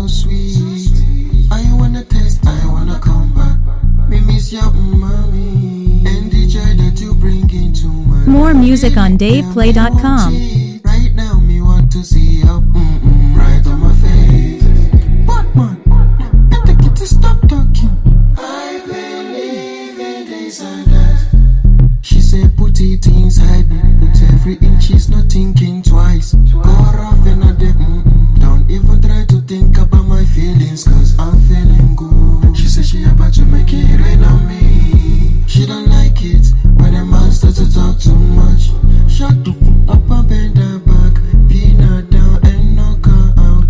so sweet. I wanna taste, I wanna come back. Me miss your mommy and the joy that you bring into my life. More music on DavePlay.com. Right now, me want to see your right on my face. But man, better get to stop talking. I believe in this and that. She said put it inside me, put every inch, she's not thinking twice. Go rough and at the don't even try to think about my feelings, cause I'm feeling good. She said she about to make it rain on me. She don't like it when a man starts to talk too much. Shut the fuck up and bend her back, pin her down and knock her out.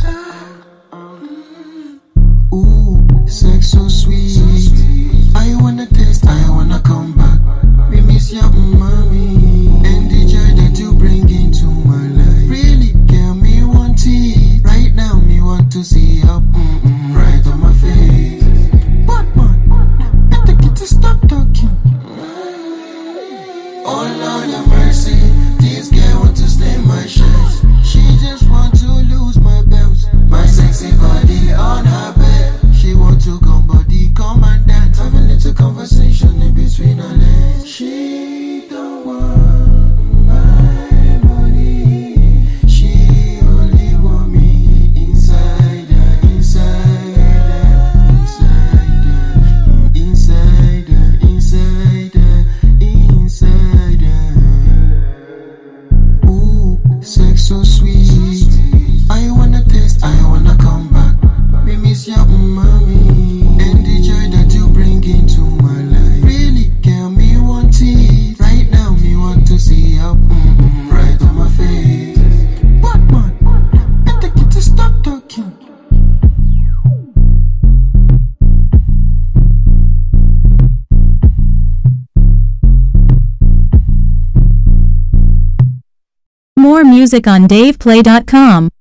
Ooh, sex so sweet. I wanna taste, I wanna come back. Me miss your mommy and the joy that you bring into my life. Really, girl, me want it. Right now, me want to see your right on my face. But man, better get to stop talking. Oh Lord have mercy, this girl want to stay in my shirt. She just want to lose my belt, my sexy body on her bed. She want to come body, come and dance, have a little conversation in between her legs. She don't want my money, she only want me inside her, inside her, inside her, inside her, inside her. Ooh, sex so sweet. I wanna taste, I wanna come back. Me miss your mommy and the joy that you bring into my life. Really, girl, me want it. Right now, me want to see your right on my face. But man, better get to stop talking. More music on DavePlay.com.